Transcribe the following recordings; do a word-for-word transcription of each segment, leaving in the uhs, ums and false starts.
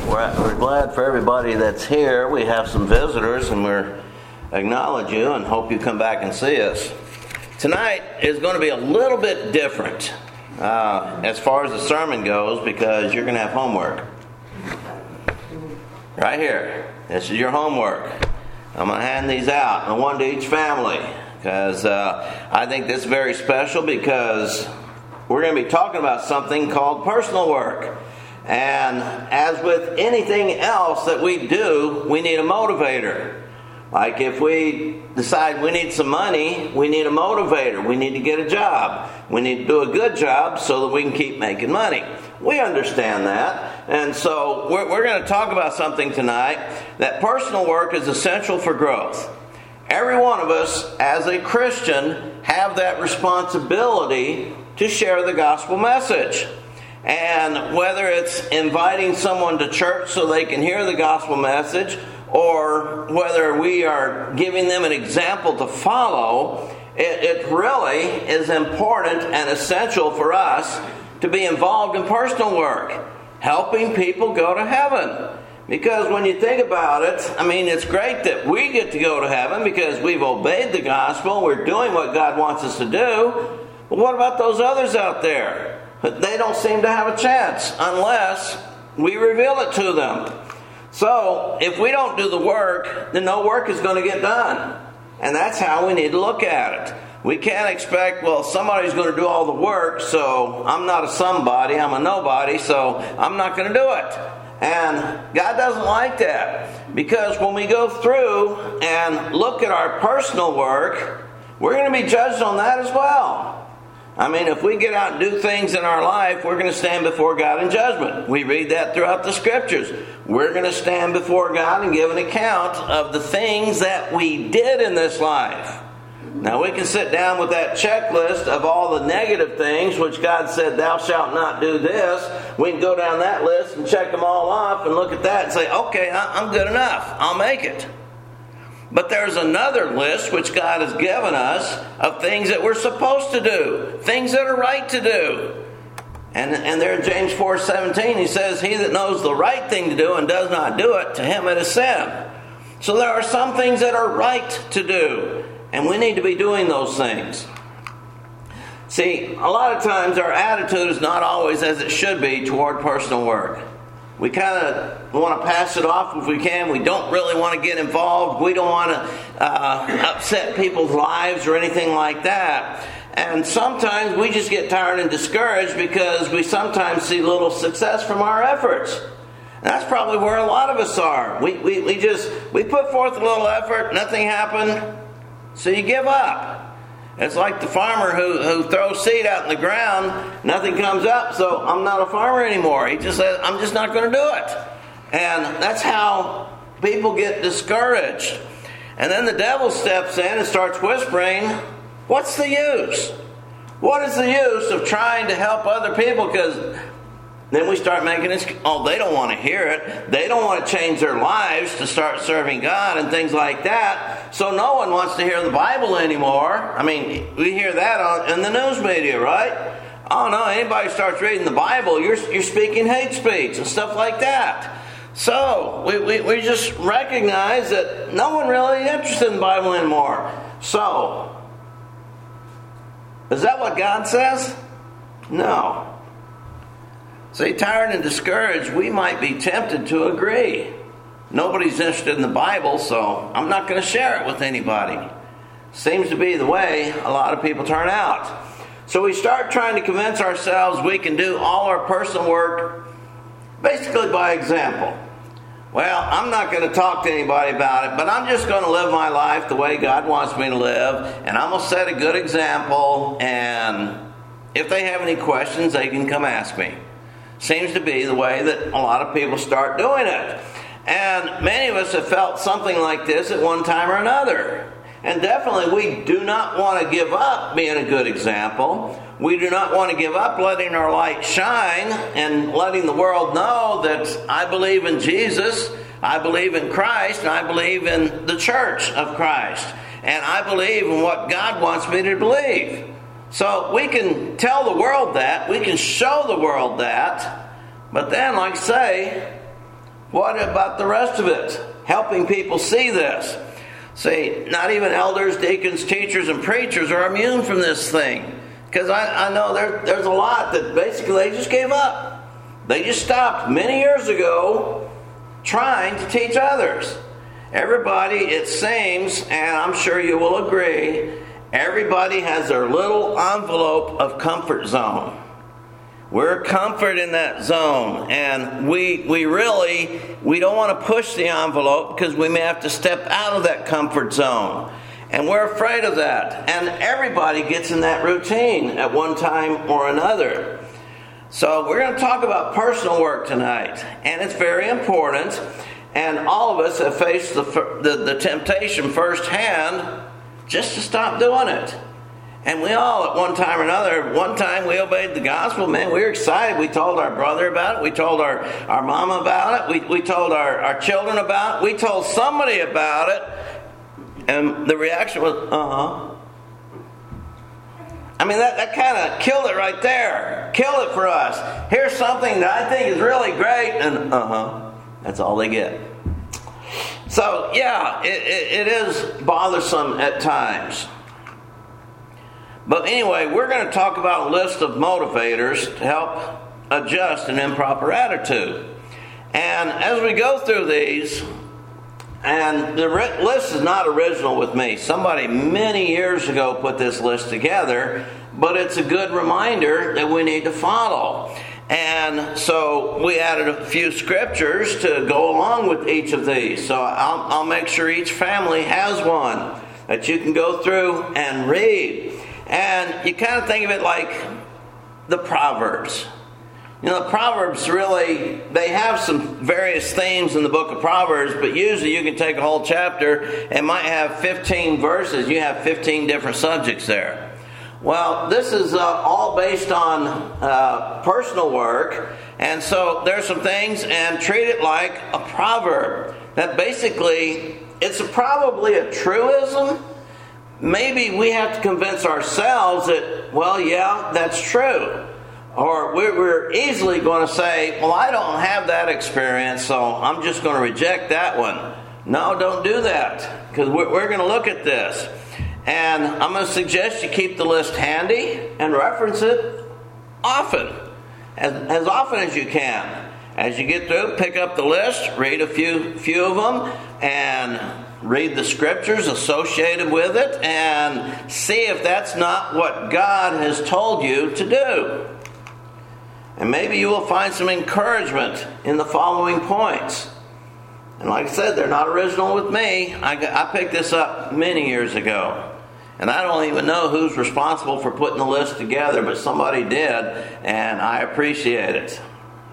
We're, we're glad for everybody that's here. We have some visitors, and we're acknowledge you and hope you come back and see us. Tonight is going to be a little bit different uh, as far as the sermon goes, because you're going to have homework. Right here. This is your homework. I'm going to hand these out, and one to each family, because uh, I think this is very special, because we're going to be talking about something called personal work. And as with anything else that we do, we need a motivator. Like if we decide we need some money, we need a motivator. We need to get a job. We need to do a good job so that we can keep making money. We understand that. And so we're, we're going to talk about something tonight, that personal work is essential for growth. Every one of us, as a Christian, have that responsibility to share the gospel message. And whether it's inviting someone to church so they can hear the gospel message, or whether we are giving them an example to follow, it, it really is important and essential for us to be involved in personal work, helping people go to heaven. Because when you think about it, I mean, it's great that we get to go to heaven because we've obeyed the gospel, we're doing what God wants us to do. But what about those others out there? They don't seem to have a chance unless we reveal it to them. So, if we don't do the work, then no work is going to get done. And that's how we need to look at it. We can't expect, well, somebody's going to do all the work, so I'm not a somebody, I'm a nobody, so I'm not going to do it. And God doesn't like that. Because when we go through and look at our personal work, we're going to be judged on that as well. I mean, if we get out and do things in our life, we're going to stand before God in judgment. We read that throughout the Scriptures. We're going to stand before God and give an account of the things that we did in this life. Now, we can sit down with that checklist of all the negative things, which God said, thou shalt not do this. We can go down that list and check them all off and look at that and say, okay, I'm good enough. I'll make it. But there's another list which God has given us of things that we're supposed to do, things that are right to do. And, and there in James four seventeen, he says, he that knows the right thing to do and does not do it, to him it is sin. So there are some things that are right to do, and we need to be doing those things. See, a lot of times our attitude is not always as it should be toward personal work. We kind of want to pass it off if we can. We don't really want to get involved. We don't want to uh, upset people's lives or anything like that. And sometimes we just get tired and discouraged because we sometimes see little success from our efforts. And that's probably where a lot of us are. We, we, we just, we put forth a little effort, nothing happened, so you give up. It's like the farmer who, who throws seed out in the ground, nothing comes up, so I'm not a farmer anymore. He just says, I'm just not going to do it. And that's how people get discouraged. And then the devil steps in and starts whispering, what's the use? What is the use of trying to help other people? Because then we start making this, oh, they don't want to hear it. They don't want to change their lives to start serving God and things like that. So no one wants to hear the Bible anymore. I mean, we hear that on, in the news media, right? Oh, no, anybody starts reading the Bible, you're, you're speaking hate speech and stuff like that. So we, we, we just recognize that no one really is interested in the Bible anymore. So, is that what God says? No. See, tired and discouraged, we might be tempted to agree. Nobody's interested in the Bible, so I'm not going to share it with anybody. Seems to be the way a lot of people turn out. So we start trying to convince ourselves we can do all our personal work basically by example. Well, I'm not going to talk to anybody about it, but I'm just going to live my life the way God wants me to live, and I'm going to set a good example, and if they have any questions, they can come ask me. Seems to be the way that a lot of people start doing it. And many of us have felt something like this at one time or another. And definitely we do not want to give up being a good example. We do not want to give up letting our light shine and letting the world know that I believe in Jesus, I believe in Christ, and I believe in the church of Christ. And I believe in what God wants me to believe. So we can tell the world that, we can show the world that, but then, like I say, What about the rest of it? Helping people see this. See, not even elders, deacons, teachers, and preachers are immune from this thing. Because I, I know there, there's a lot that basically they just gave up. They just stopped many years ago trying to teach others. Everybody, it seems, and I'm sure you will agree, everybody has their little envelope of comfort zone. We're comfort in that zone, and we we really, we don't want to push the envelope because we may have to step out of that comfort zone. And we're afraid of that. And everybody gets in that routine at one time or another. So we're going to talk about personal work tonight, and it's very important. And all of us have faced the, the, the temptation firsthand just to stop doing it. And we all, at one time or another, one time we obeyed the gospel, man, we were excited. We told our brother about it. We told our, our mama about it. We, we told our, our children about it. We told somebody about it. And the reaction was, uh-huh. I mean, that, that kind of killed it right there. Killed it for us. Here's something that I think is really great, and uh-huh. That's all they get. So, yeah, it, it, it is bothersome at times. But anyway, we're going to talk about a list of motivators to help adjust an improper attitude. And as we go through these, and the list is not original with me. Somebody many years ago put this list together, but it's a good reminder that we need to follow. And so we added a few scriptures to go along with each of these. So I'll, I'll make sure each family has one that you can go through and read. And you kind of think of it like the Proverbs. You know, the Proverbs really, they have some various themes in the book of Proverbs, but usually you can take a whole chapter and might have fifteen verses. You have fifteen different subjects there. Well, this is uh, all based on uh, personal work, and so there's some things, and treat it like a proverb. That basically, it's a, probably a truism. Maybe we have to convince ourselves that, well, yeah, that's true. Or we're easily going to say, well, I don't have that experience, so I'm just going to reject that one. No, don't do that, because we're going to look at this. And I'm going to suggest you keep the list handy and reference it often, as, as often as you can. As you get through, pick up the list, read a few, few of them, and read the scriptures associated with it, and see if that's not what God has told you to do. And maybe you will find some encouragement in the following points. And like I said, they're not original with me. I, I picked this up many years ago. And I don't even know who's responsible for putting the list together, but somebody did, and I appreciate it.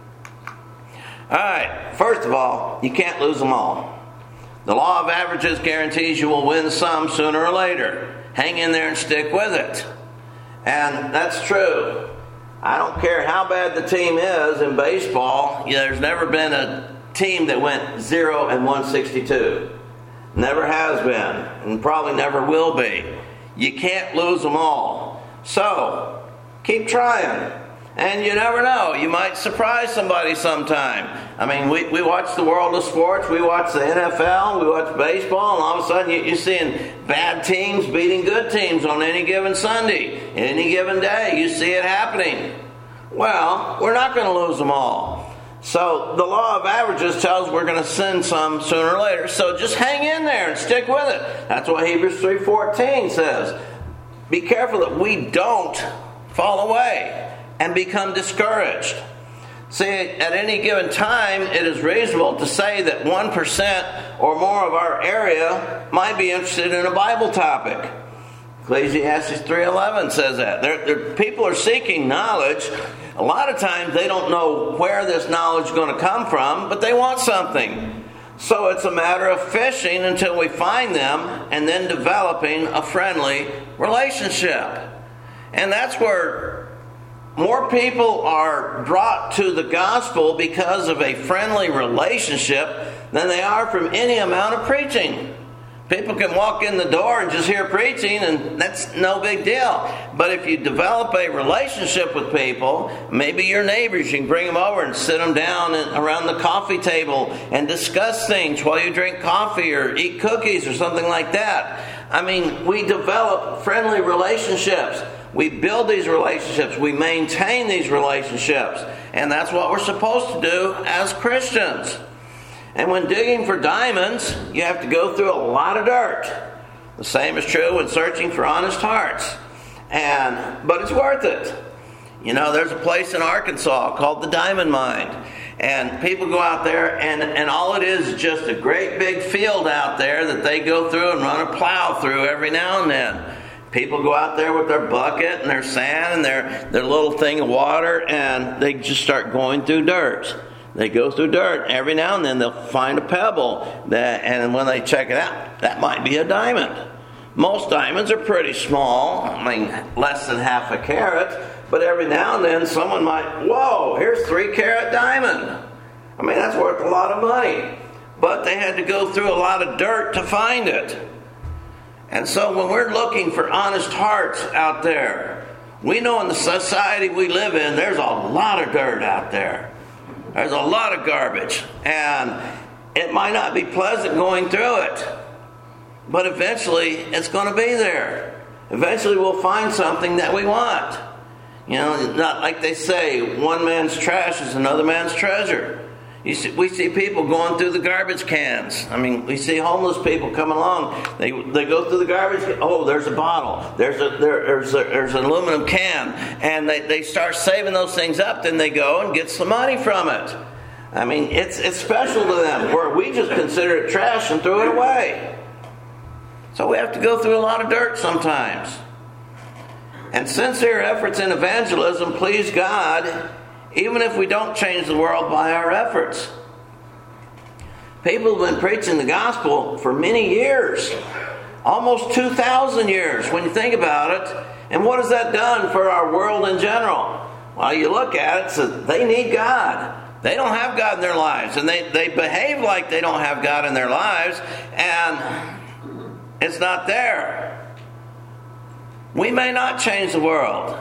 All right, first of all, you can't lose them all. The law of averages guarantees you will win some sooner or later. Hang in there and stick with it. And that's true. I don't care how bad the team is in baseball. You know, there's never been a team that went zero and one sixty-two. Never has been, and probably never will be. You can't lose them all. So, keep trying. And you never know. You might surprise somebody sometime. I mean, we, we watch the world of sports. We watch the N F L. We watch baseball. And all of a sudden, you, you're seeing bad teams beating good teams on any given Sunday. Any given day, you see it happening. Well, we're not going to lose them all. So, the law of averages tells we're going to send some sooner or later. So, just hang in there and stick with it. That's what Hebrews three fourteen says. Be careful that we don't fall away and become discouraged. See, at any given time, it is reasonable to say that one percent or more of our area might be interested in a Bible topic. Ecclesiastes three eleven says that. They're, they're, people are seeking knowledge. A lot of times they don't know where this knowledge is going to come from, but they want something. So it's a matter of fishing until we find them and then developing a friendly relationship. And that's where more people are brought to the gospel because of a friendly relationship than they are from any amount of preaching. People can walk in the door and just hear preaching, and that's no big deal. But if you develop a relationship with people, maybe your neighbors, you can bring them over and sit them down and, around the coffee table and discuss things while you drink coffee or eat cookies or something like that. I mean, we develop friendly relationships. We build these relationships. We maintain these relationships. And that's what we're supposed to do as Christians. And when digging for diamonds, you have to go through a lot of dirt. The same is true when searching for honest hearts. And but it's worth it. You know, there's a place in Arkansas called the Diamond Mine. And people go out there, and, and all it is is just a great big field out there that they go through and run a plow through every now and then. People go out there with their bucket and their sand and their, their little thing of water, and they just start going through dirt. They go through dirt. Every now and then they'll find a pebble, that, and when they check it out, that might be a diamond. Most diamonds are pretty small, I mean, less than half a carat, but every now and then someone might, whoa, here's three carat diamond. I mean, that's worth a lot of money. But they had to go through a lot of dirt to find it. And so when we're looking for honest hearts out there, we know in the society we live in, there's a lot of dirt out there. There's a lot of garbage, and it might not be pleasant going through it, but eventually it's going to be there. Eventually we'll find something that we want. You know, not like they say, one man's trash is another man's treasure. You see, we see people going through the garbage cans. I mean, we see homeless people coming along. They they go through the garbage can. Oh, there's a bottle. There's a there, there's a, there's an aluminum can, and they, they start saving those things up. Then they go and get some money from it. I mean, it's it's special to them. Where we just consider it trash and throw it away. So we have to go through a lot of dirt sometimes. And sincere efforts in evangelism please God, even if we don't change the world by our efforts. People have been preaching the gospel for many years. Almost two thousand years when you think about it. And what has that done for our world in general? Well, you look at it, so they need God. They don't have God in their lives. And they, they behave like they don't have God in their lives. And it's not there. We may not change the world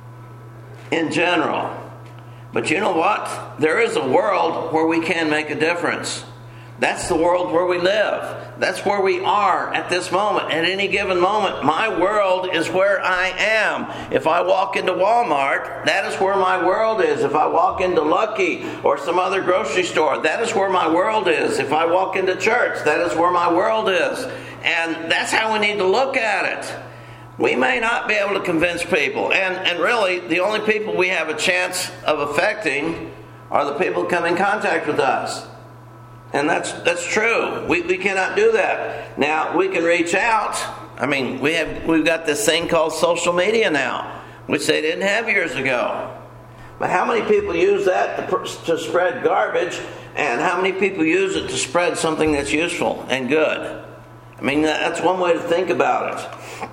in general. But you know what? There is a world where we can make a difference. That's the world where we live. That's where we are at this moment. At any given moment, my world is where I am. If I walk into Walmart, that is where my world is. If I walk into Lucky or some other grocery store, that is where my world is. If I walk into church, that is where my world is. And that's how we need to look at it. We may not be able to convince people. And, and really, the only people we have a chance of affecting are the people who come in contact with us. And that's that's true. We we cannot do that. Now, we can reach out. I mean, we have, we've got this thing called social media now, which they didn't have years ago. But how many people use that to, to spread garbage, and how many people use it to spread something that's useful and good? I mean, that's one way to think about it.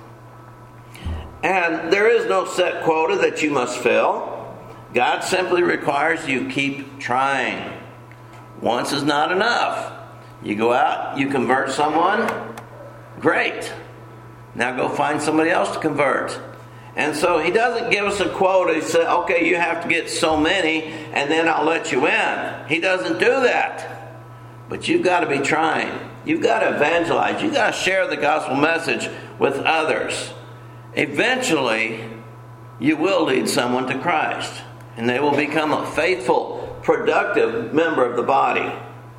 And there is no set quota that you must fill. God simply requires you keep trying. Once is not enough. You go out, you convert someone, great. Now go find somebody else to convert. And so he doesn't give us a quota. He says, okay, you have to get so many, and then I'll let you in. He doesn't do that. But you've got to be trying. You've got to evangelize. You've got to share the gospel message with others. Eventually, you will lead someone to Christ, and they will become a faithful, productive member of the body.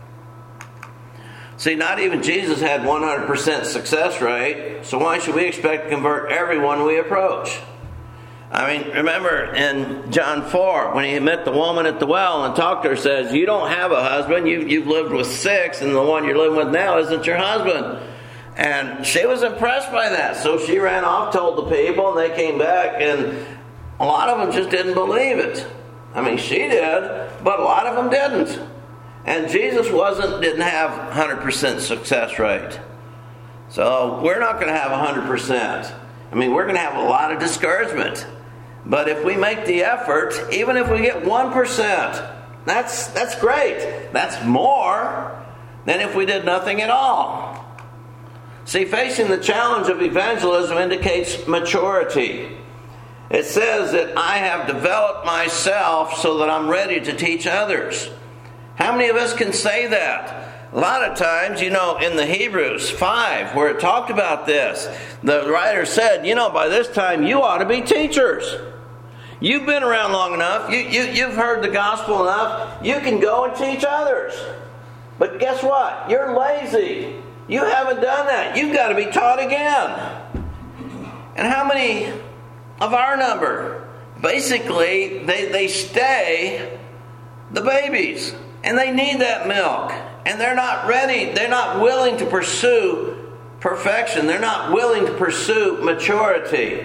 See, not even Jesus had one hundred percent success rate, so why should we expect to convert everyone we approach? I mean, remember in John four, when he met the woman at the well and talked to her, says, you don't have a husband, you, you've lived with six, and the one you're living with now isn't your husband. And she was impressed by that, so she ran off, told the people, and they came back, and a lot of them just didn't believe it. I mean, she did, but a lot of them didn't. And Jesus wasn't didn't have one hundred percent success rate. So we're not going to have one hundred percent. I mean, we're going to have a lot of discouragement. But if we make the effort, even if we get one percent, that's that's great. That's more than if we did nothing at all. See, facing the challenge of evangelism indicates maturity. It says that I have developed myself so that I'm ready to teach others. How many of us can say that? A lot of times, you know, in the Hebrews five, where it talked about this, the writer said, you know, by this time you ought to be teachers. You've been around long enough. You, you, you've heard the gospel enough. You can go and teach others. But guess what? You're lazy. You haven't done that. You've got to be taught again. And how many of our number, basically, they, they stay the babies. And they need that milk. And they're not ready. They're not willing to pursue perfection. They're not willing to pursue maturity.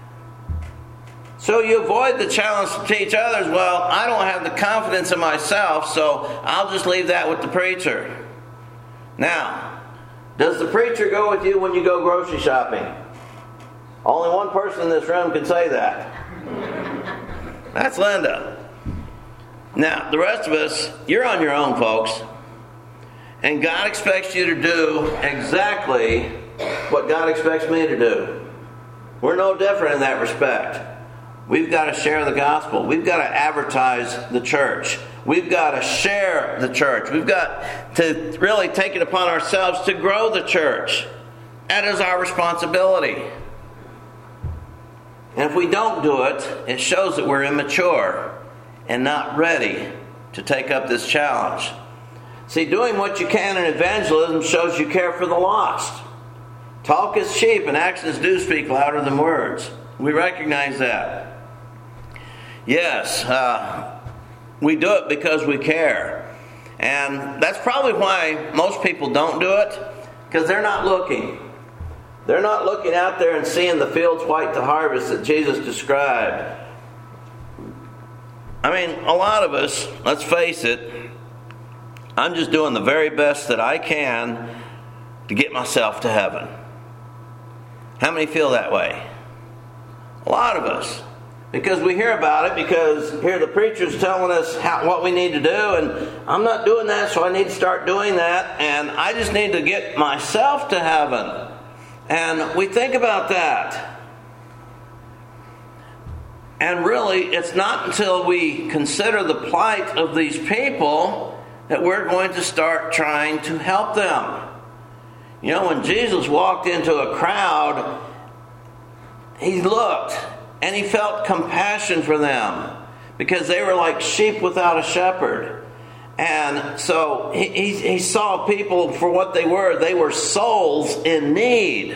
So you avoid the challenge to teach others. Well, I don't have the confidence in myself, so I'll just leave that with the preacher. Now, does the preacher go with you when you go grocery shopping? Only one person in this room can say that. That's Linda. Now, the rest of us, you're on your own, folks. And God expects you to do exactly what God expects me to do. We're no different in that respect. We've got to share the gospel. We've got to advertise the church. We've got to share the church. We've got to really take it upon ourselves to grow the church. That is our responsibility. And if we don't do it, it shows that we're immature and not ready to take up this challenge. See, doing what you can in evangelism shows you care for the lost. Talk is cheap and actions do speak louder than words. We recognize that. Yes, uh, we do it because we care. And that's probably why most people don't do it, because they're not looking. They're not looking out there and seeing the fields white to harvest that Jesus described. I mean, a lot of us, let's face it, I'm just doing the very best that I can to get myself to heaven. How many feel that way? A lot of us. Because we hear about it, because here the preacher's telling us how, what we need to do, and I'm not doing that, so I need to start doing that, and I just need to get myself to heaven. And we think about that. And really, it's not until we consider the plight of these people that we're going to start trying to help them. You know, when Jesus walked into a crowd, he looked and he felt compassion for them because they were like sheep without a shepherd. And so he, he, he saw people for what they were. They were souls in need.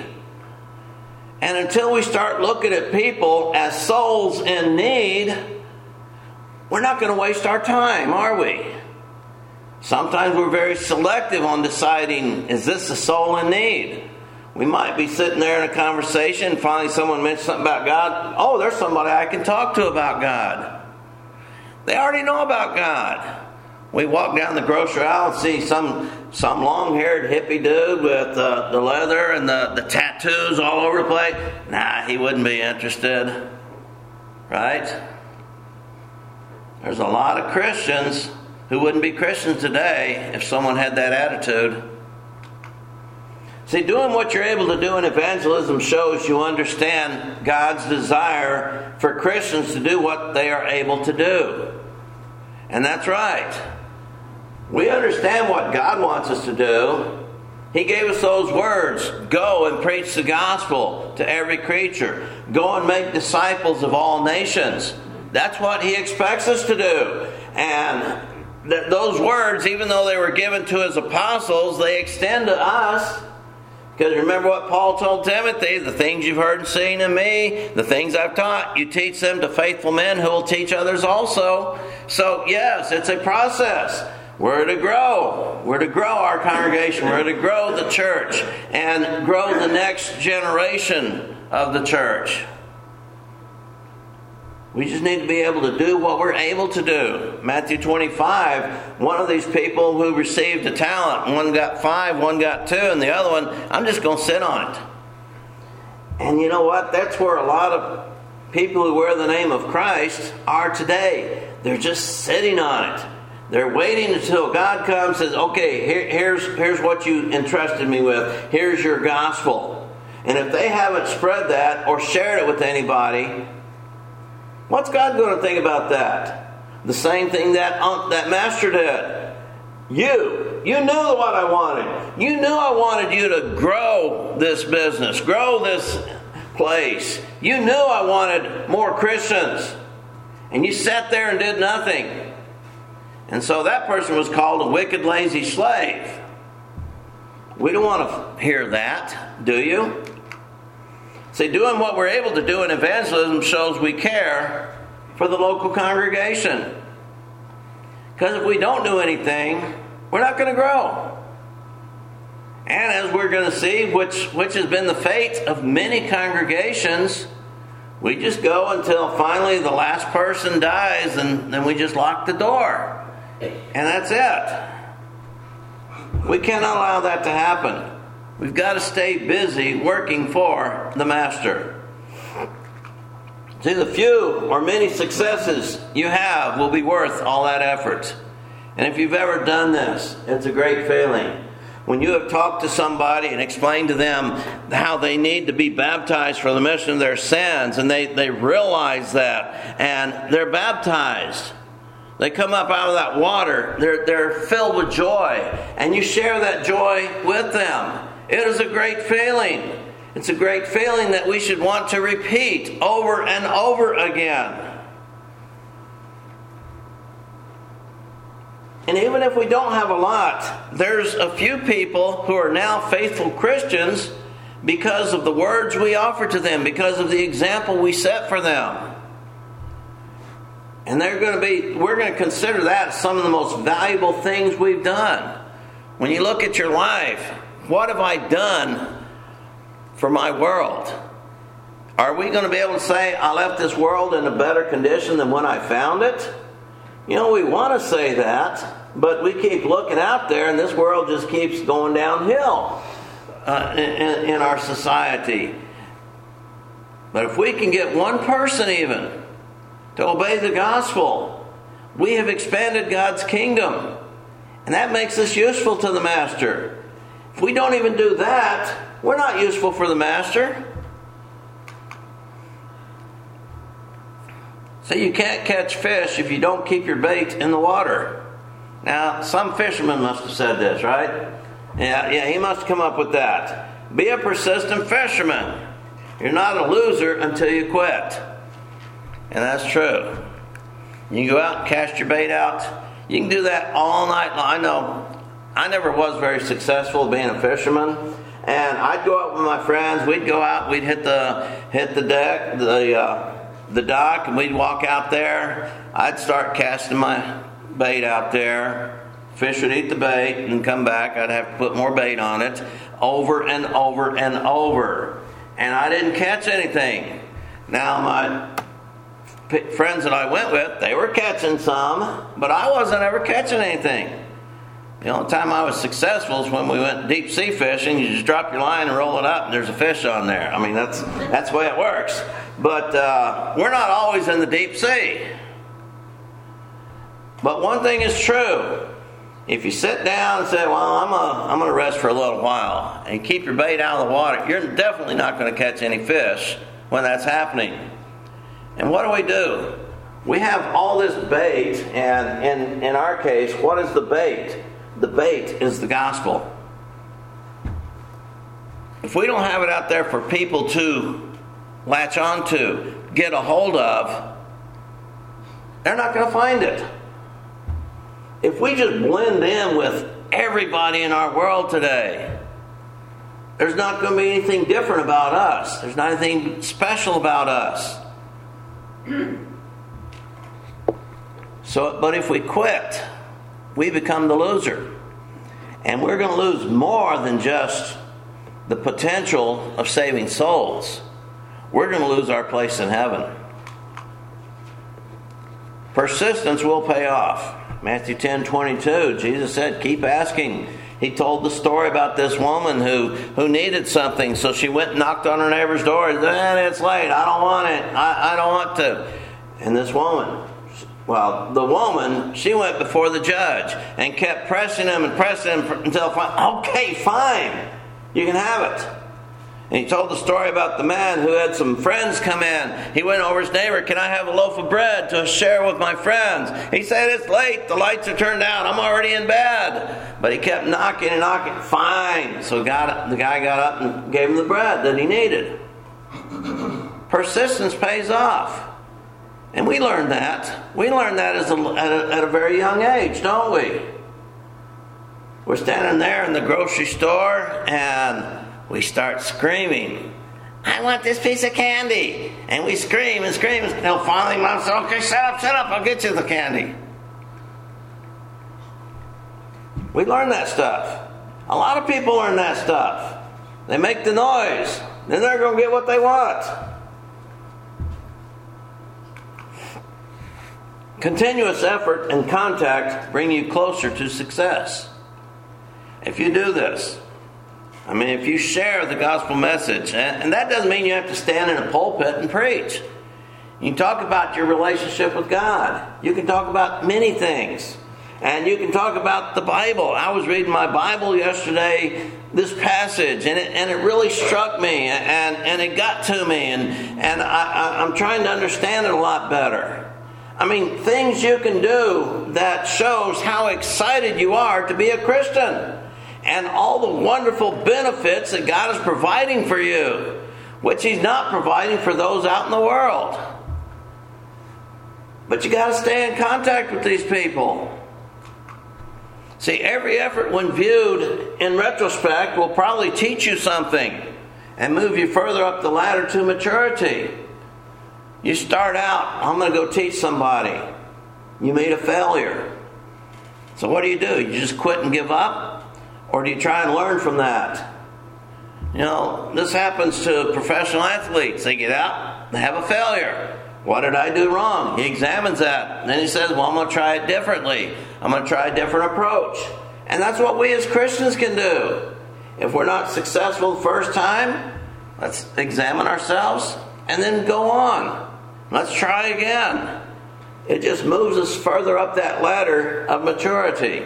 And until we start looking at people as souls in need, we're not going to waste our time, are we? Sometimes we're very selective on deciding, is this a soul in need? We might be sitting there in a conversation, and finally someone mentions something about God. Oh, there's somebody I can talk to about God. They already know about God. We walk down the grocery aisle and see some some long-haired hippie dude with uh, the leather and the, the tattoos all over the place. Nah, he wouldn't be interested. Right? There's a lot of Christians who wouldn't be Christians today if someone had that attitude. See, doing what you're able to do in evangelism shows you understand God's desire for Christians to do what they are able to do. And that's right. We understand what God wants us to do. He gave us those words. Go and preach the gospel to every creature. Go and make disciples of all nations. That's what He expects us to do. And th- those words, even though they were given to His apostles, they extend to us. Because remember what Paul told Timothy, the things you've heard and seen in me, the things I've taught, you teach them to faithful men who will teach others also. So yes, it's a process. We're to grow. We're to grow our congregation. We're to grow the church and grow the next generation of the church. We just need to be able to do what we're able to do. Matthew twenty-five, one of these people who received a talent, one got five, one got two, and the other one, I'm just going to sit on it. And you know what? That's where a lot of people who wear the name of Christ are today. They're just sitting on it. They're waiting until God comes and says, okay, here, here's, here's what you entrusted me with. Here's your gospel. And if they haven't spread that or shared it with anybody, what's God going to think about that? The same thing that, um, that master did. You, you knew what I wanted. You knew I wanted you to grow this business, grow this place. You knew I wanted more Christians. And you sat there and did nothing. And so that person was called a wicked, lazy slave. We don't want to hear that, do you? See, doing what we're able to do in evangelism shows we care for the local congregation. Because if we don't do anything, we're not going to grow. And as we're going to see, which, which has been the fate of many congregations, we just go until finally the last person dies, and then we just lock the door. And that's it. We cannot allow that to happen. We've got to stay busy working for the Master. See, the few or many successes you have will be worth all that effort. And if you've ever done this, it's a great feeling. When you have talked to somebody and explained to them how they need to be baptized for the remission of their sins, and they, they realize that, and they're baptized. They come up out of that water. They're, they're filled with joy. And you share that joy with them. It is a great feeling. It's a great feeling that we should want to repeat over and over again. And even if we don't have a lot, there's a few people who are now faithful Christians because of the words we offer to them, because of the example we set for them. And they're going to be, we're going to consider that some of the most valuable things we've done. When you look at your life, what have I done for my world? Are we going to be able to say, I left this world in a better condition than when I found it? You know, we want to say that, but we keep looking out there and this world just keeps going downhill uh, in, in our society. But if we can get one person even to obey the gospel, we have expanded God's kingdom. And that makes us useful to the Master. If we don't even do that, we're not useful for the Master. So you can't catch fish if you don't keep your bait in the water. Now, some fisherman must have said this, right? Yeah, yeah, he must have come up with that. Be a persistent fisherman. You're not a loser until you quit. And that's true. You can go out and cast your bait out. You can do that all night long. I know I never was very successful being a fisherman. And I'd go out with my friends. We'd go out. We'd hit the hit the deck, the uh, the dock, and we'd walk out there. I'd start casting my bait out there. Fish would eat the bait and come back. I'd have to put more bait on it over and over and over. And I didn't catch anything. Now my friends that I went with, they were catching some, but I wasn't ever catching anything. The only time I was successful is when we went deep sea fishing. You just drop your line and roll it up and there's a fish on there. I mean, that's that's the way it works. But uh, we're not always in the deep sea. But one thing is true. If you sit down and say, well, I'm a, I'm going to rest for a little while, and keep your bait out of the water, you're definitely not going to catch any fish when that's happening. And what do we do? We have all this bait, and in, in our case, what is the bait? The bait is the gospel. If we don't have it out there for people to latch onto, get a hold of, they're not going to find it. If we just blend in with everybody in our world today, there's not going to be anything different about us. There's not anything special about us. So, but if we quit, we become the loser. And we're going to lose more than just the potential of saving souls. We're going to lose our place in heaven. Persistence will pay off. Matthew ten twenty-two, Jesus said, keep asking. He told the story about this woman who, who needed something, so she went and knocked on her neighbor's door and said, eh, it's late, I don't want it, I, I don't want to. And this woman, Well, the woman, she went before the judge and kept pressing him and pressing him until, okay, fine, you can have it. And he told the story about the man who had some friends come in. He went over his neighbor, can I have a loaf of bread to share with my friends? He said, it's late, the lights are turned down, I'm already in bed. But he kept knocking and knocking, fine. So God, the guy got up and gave him the bread that he needed. Persistence pays off. And we learned that. We learned that as a, at, a, at a very young age, don't we? We're standing there in the grocery store and we start screaming, I want this piece of candy. And we scream and scream. And finally, Mom said, okay, shut up, shut up, I'll get you the candy. We learn that stuff. A lot of people learn that stuff. They make the noise. Then they're going to get what they want. Continuous effort and contact bring you closer to success. If you do this, I mean, if you share the gospel message, and that doesn't mean you have to stand in a pulpit and preach. You can talk about your relationship with God. You can talk about many things. And you can talk about the Bible. I was reading my Bible yesterday, this passage, and it, and it really struck me, and, and it got to me, and, and I, I'm trying to understand it a lot better. I mean, things you can do that shows how excited you are to be a Christian. And all the wonderful benefits that God is providing for you, which He's not providing for those out in the world. But you got to stay in contact with these people. See, every effort when viewed in retrospect will probably teach you something and move you further up the ladder to maturity. You start out, I'm going to go teach somebody. You made a failure. So what do you do? You just quit and give up? Or do you try and learn from that? You know, this happens to professional athletes. They get out, they have a failure. What did I do wrong? He examines that. And then he says, well, I'm going to try it differently. I'm going to try a different approach. And that's what we as Christians can do. If we're not successful the first time, let's examine ourselves and then go on. Let's try again. It just moves us further up that ladder of maturity.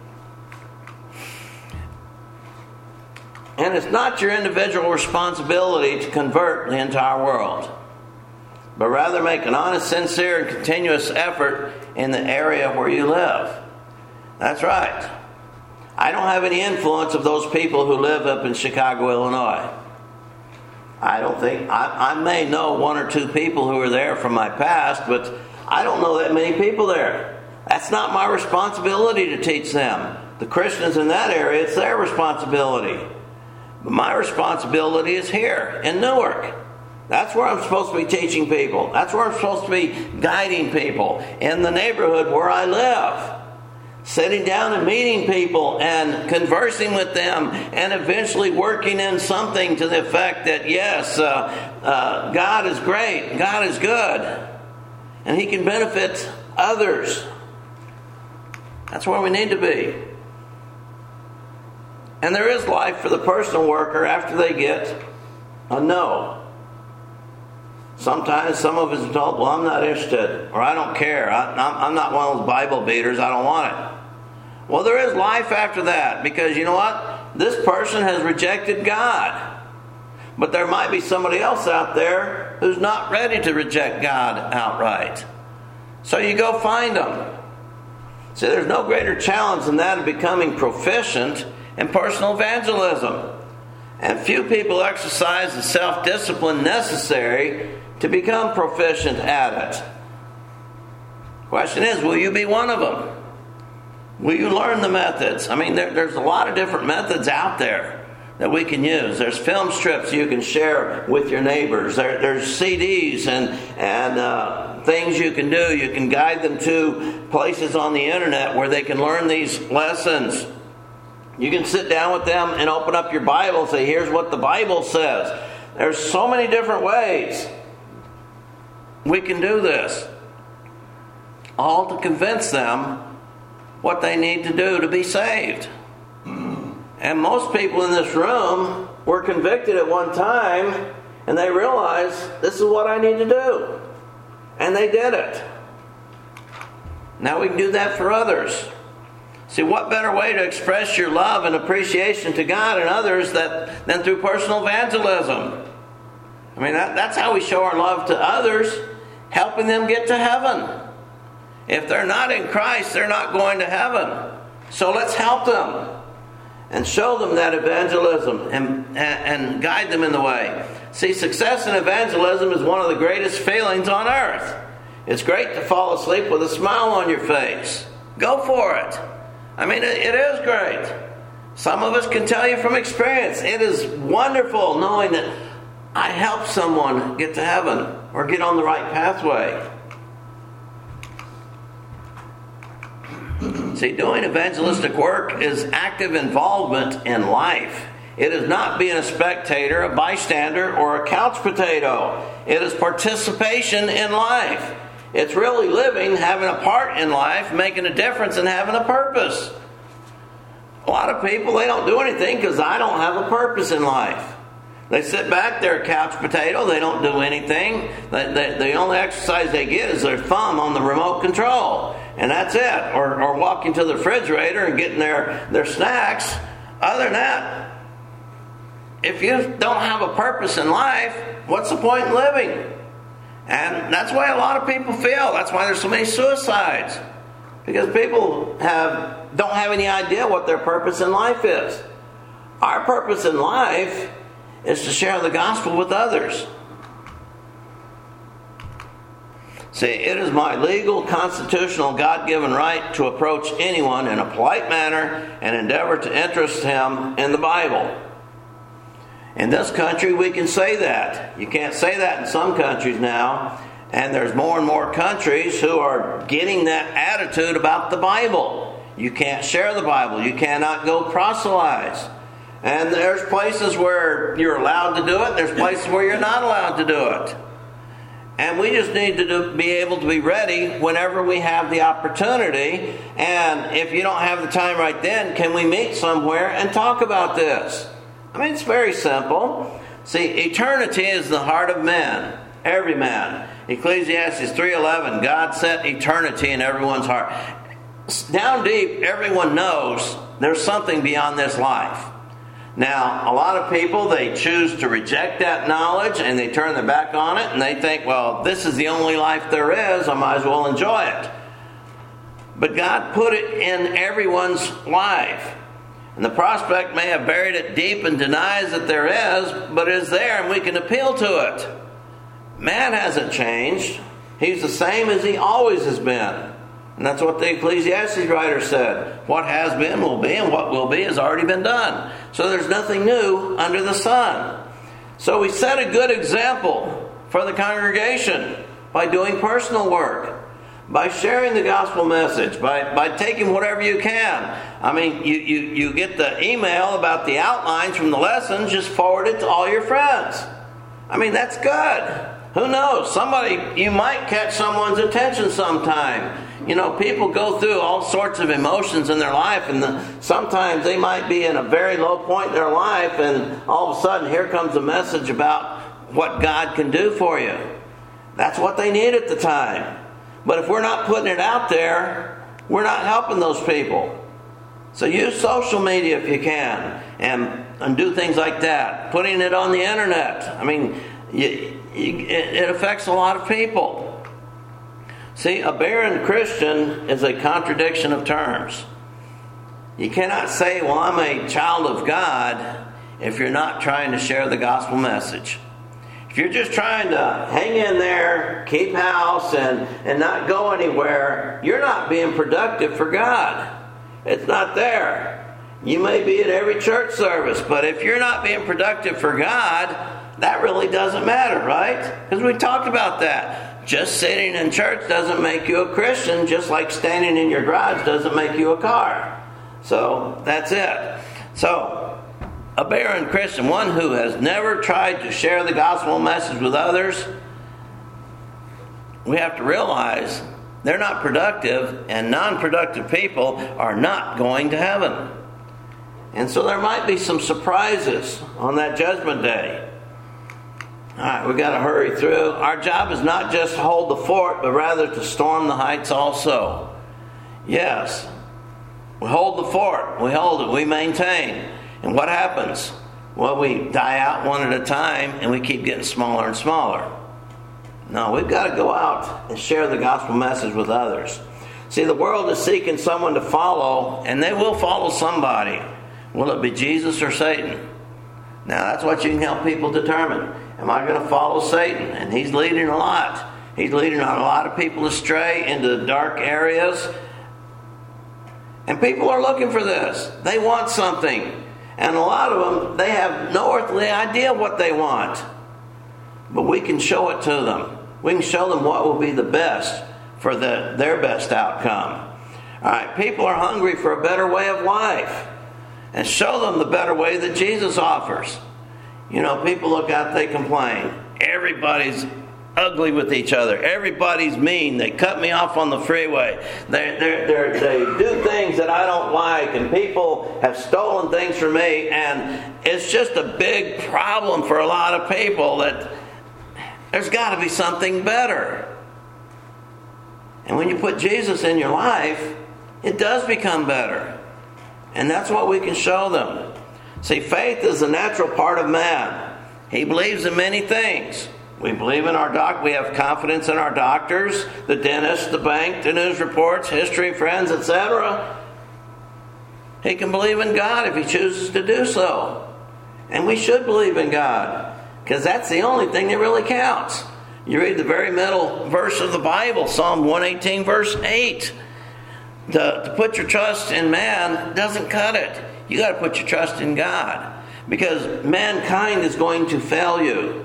And it's not your individual responsibility to convert the entire world, but rather make an honest, sincere, and continuous effort in the area where you live. That's right. I don't have any influence of those people who live up in Chicago, Illinois. I don't think, I, I may know one or two people who are there from my past, but I don't know that many people there. That's not my responsibility to teach them. The Christians in that area, it's their responsibility. But my responsibility is here in Newark. That's where I'm supposed to be teaching people. That's where I'm supposed to be guiding people in the neighborhood where I live. Sitting down and meeting people and conversing with them and eventually working in something to the effect that, yes, uh, uh, God is great, God is good, and He can benefit others. That's where we need to be. And there is life for the personal worker after they get a no. Sometimes some of us are told, well, I'm not interested, or I don't care. I, I'm not one of those Bible beaters. I don't want it. Well, there is life after that, because you know what? This person has rejected God. But there might be somebody else out there who's not ready to reject God outright. So you go find them. See, there's no greater challenge than that of becoming proficient in personal evangelism. And few people exercise the self-discipline necessary to become proficient at it. Question is, will you be one of them? Will you learn the methods? I mean, there, there's a lot of different methods out there that we can use. There's film strips you can share with your neighbors. There, there's C Ds and, and uh, things you can do. You can guide them to places on the internet where they can learn these lessons. You can sit down with them and open up your Bible and say, here's what the Bible says. There's so many different ways we can do this, all to convince them what they need to do to be saved. And most people in this room were convicted at one time, and they realized, this is what I need to do. And they did it. Now we can do that for others. See, what better way to express your love and appreciation to God and others that, than through personal evangelism? I mean, that, that's how we show our love to others, helping them get to heaven. If they're not in Christ, they're not going to heaven. So let's help them and show them that evangelism and, and, and guide them in the way. See, success in evangelism is one of the greatest feelings on earth. It's great to fall asleep with a smile on your face. Go for it. I mean, it, it is great. Some of us can tell you from experience, it is wonderful knowing that I helped someone get to heaven or get on the right pathway. See, doing evangelistic work is active involvement in life. It is not being a spectator, a bystander, or a couch potato. It is participation in life. It's really living, having a part in life, making a difference, and having a purpose. A lot of people, they don't do anything because I don't have a purpose in life. They sit back, they're a couch potato, they don't do anything. The, the, the only exercise they get is their thumb on the remote control. And that's it. Or, or walking to the refrigerator and getting their, their snacks. Other than that, if you don't have a purpose in life, what's the point in living? And that's why a lot of people feel. That's why there's so many suicides. Because people have don't have any idea what their purpose in life is. Our purpose in life is to share the gospel with others. See, it is my legal, constitutional, God-given right to approach anyone in a polite manner and endeavor to interest him in the Bible. In this country, we can say that. You can't say that in some countries now. And there's more and more countries who are getting that attitude about the Bible. You can't share the Bible. You cannot go proselytize. And there's places where you're allowed to do it. There's places where you're not allowed to do it. And we just need to do, be able to be ready whenever we have the opportunity. And if you don't have the time right then, can we meet somewhere and talk about this? I mean, it's very simple. See, eternity is the heart of man, every man. Ecclesiastes three eleven, God set eternity in everyone's heart. Down deep, everyone knows there's something beyond this life. Now, a lot of people, they choose to reject that knowledge and they turn their back on it and they think, well, this is the only life there is, I might as well enjoy it. But God put it in everyone's life. And the prospect may have buried it deep and denies that there is, but it is there and we can appeal to it. Man hasn't changed. He's the same as he always has been. And that's what the Ecclesiastes writer said. What has been will be, and what will be has already been done. So there's nothing new under the sun. So we set a good example for the congregation by doing personal work, by sharing the gospel message, by, by taking whatever you can. I mean, you, you, you get the email about the outlines from the lessons, just forward it to all your friends. I mean, that's good. Who knows? Somebody, you might catch someone's attention sometime. You know, people go through all sorts of emotions in their life, and the, sometimes they might be in a very low point in their life, and all of a sudden here comes a message about what God can do for you. That's what they need at the time. But if we're not putting it out there, we're not helping those people. So use social media if you can, and, and do things like that. Putting it on the internet. I mean, you, you, it, it affects a lot of people. See, a barren Christian is a contradiction of terms. You cannot say, well, I'm a child of God, if you're not trying to share the gospel message. If you're just trying to hang in there, keep house, and, and not go anywhere, you're not being productive for God. It's not there. You may be at every church service, but if you're not being productive for God, that really doesn't matter, right? Because we talked about that. Just sitting in church doesn't make you a Christian, just like standing in your garage doesn't make you a car. So, that's it. So, a barren Christian, one who has never tried to share the gospel message with others, we have to realize they're not productive, and non-productive people are not going to heaven. And so there might be some surprises on that judgment day. All right, we've got to hurry through. Our job is not just to hold the fort, but rather to storm the heights also. Yes. We hold the fort. We hold it. We maintain. And what happens? Well, we die out one at a time, and we keep getting smaller and smaller. No, we've got to go out and share the gospel message with others. See, the world is seeking someone to follow, and they will follow somebody. Will it be Jesus or Satan? Now, that's what you can help people determine. Am I going to follow Satan? And he's leading a lot. He's leading a lot of people astray into the dark areas. And people are looking for this. They want something. And a lot of them, they have no earthly idea what they want. But we can show it to them. We can show them what will be the best for the, their best outcome. All right, people are hungry for a better way of life. And show them the better way that Jesus offers. You know, people look out, they complain. Everybody's ugly with each other. Everybody's mean. They cut me off on the freeway. They they're, they're, they do things that I don't like, and people have stolen things from me, and it's just a big problem for a lot of people that there's got to be something better. And when you put Jesus in your life, it does become better. And that's what we can show them. See, faith is a natural part of man. He believes in many things. We believe in our doc. We have confidence in our doctors, the dentist, the bank, the news reports, history, friends, et cetera. He can believe in God if he chooses to do so. And we should believe in God, because that's the only thing that really counts. You read the very middle verse of the Bible, Psalm one eighteen, verse eight. To, to put your trust in man doesn't cut it. You got to put your trust in God, because mankind is going to fail you.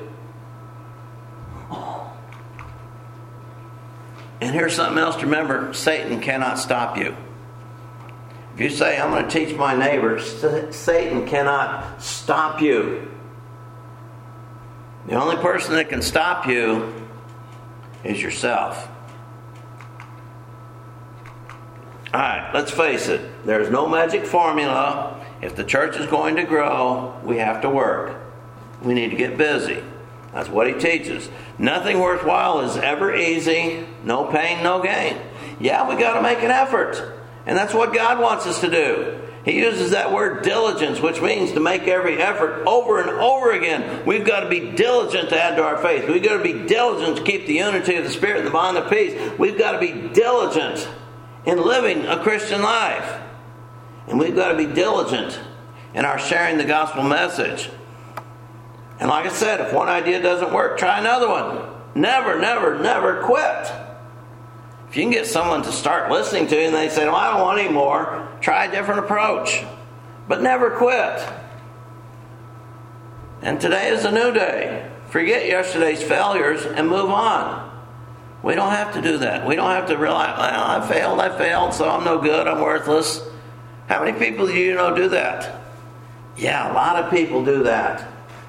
And here's something else to remember. Satan cannot stop you. If you say, I'm going to teach my neighbors, Satan cannot stop you. The only person that can stop you is yourself. Alright, let's face it. There's no magic formula. If the church is going to grow, we have to work. We need to get busy. That's what he teaches. Nothing worthwhile is ever easy. No pain, no gain. Yeah, we got to make an effort. And that's what God wants us to do. He uses that word diligence, which means to make every effort over and over again. We've got to be diligent to add to our faith. We've got to be diligent to keep the unity of the Spirit and the bond of peace. We've got to be diligent in living a Christian life. And we've got to be diligent in our sharing the gospel message. And like I said, if one idea doesn't work, try another one. Never, never, never quit. If you can get someone to start listening to you and they say, well, I don't want any more, try a different approach. But never quit. And today is a new day. Forget yesterday's failures and move on. We don't have to do that. We don't have to realize, well, I failed, I failed, so I'm no good, I'm worthless. How many people do you know do that? Yeah, a lot of people do that.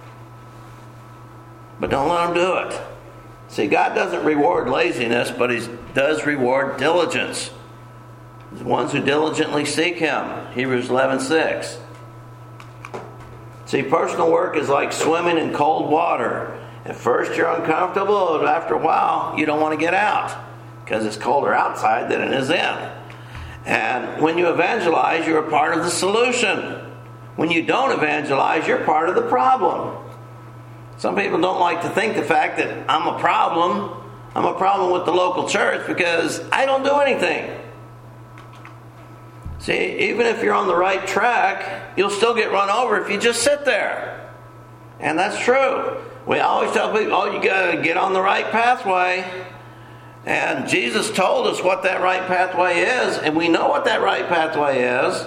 But don't let them do it. See, God doesn't reward laziness, but he does reward diligence. The ones who diligently seek him. Hebrews eleven six. See, personal work is like swimming in cold water. At first you're uncomfortable, but after a while you don't want to get out, because it's colder outside than it is in. And when you evangelize, you're a part of the solution. When you don't evangelize, you're part of the problem. Some people don't like to think the fact that I'm a problem. I'm a problem with the local church because I don't do anything. See, even if you're on the right track, you'll still get run over if you just sit there. And that's true. We always tell people, oh, you got to get on the right pathway. And Jesus told us what that right pathway is, and we know what that right pathway is.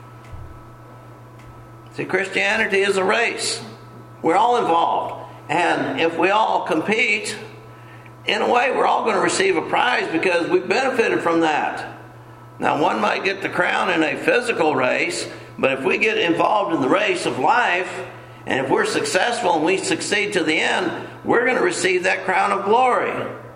See, Christianity is a race. We're all involved. And if we all compete, in a way, we're all going to receive a prize because we've benefited from that. Now, one might get the crown in a physical race, but if we get involved in the race of life, and if we're successful and we succeed to the end, we're going to receive that crown of glory.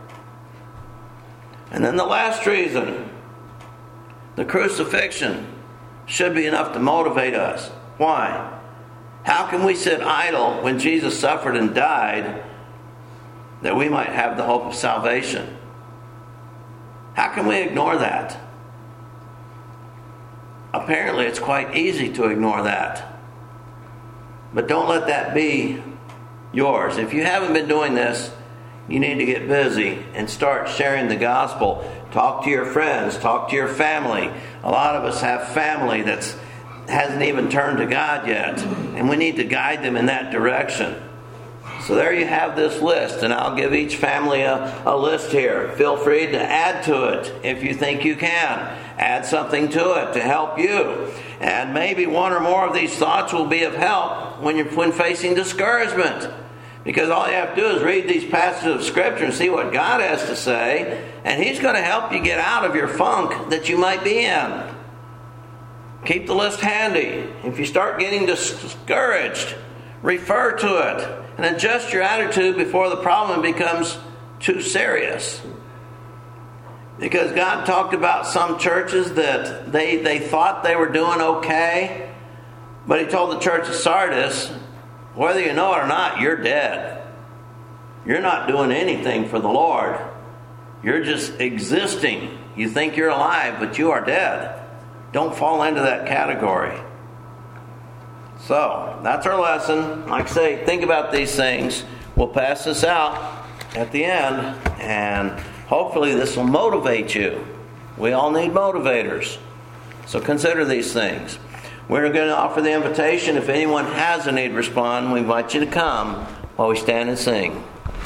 And then the last reason, the crucifixion should be enough to motivate us. Why? How can we sit idle when Jesus suffered and died that we might have the hope of salvation? How can we ignore that? apparently it's quite easy to ignore that. But don't let that be yours. If you haven't been doing this, you need to get busy and start sharing the gospel. Talk to your friends. Talk to your family. A lot of us have family that hasn't even turned to God yet, and we need to guide them in that direction. So there you have this list, and I'll give each family a, a list here. Feel free to add to it if you think you can. Add something to it to help you. And maybe one or more of these thoughts will be of help when you're when facing discouragement. Because all you have to do is read these passages of Scripture and see what God has to say, and He's going to help you get out of your funk that you might be in. Keep the list handy. If you start getting discouraged, refer to it and adjust your attitude before the problem becomes too serious. Because God talked about some churches that they, they thought they were doing okay, but He told the church of Sardis, whether you know it or not, you're dead. You're not doing anything for the Lord. You're just existing. You think you're alive, but you are dead. Don't fall into that category. So, that's our lesson. Like I say, think about these things. We'll pass this out at the end, and hopefully this will motivate you. We all need motivators. So consider these things. We're going to offer the invitation. If anyone has a need to respond, we invite you to come while we stand and sing.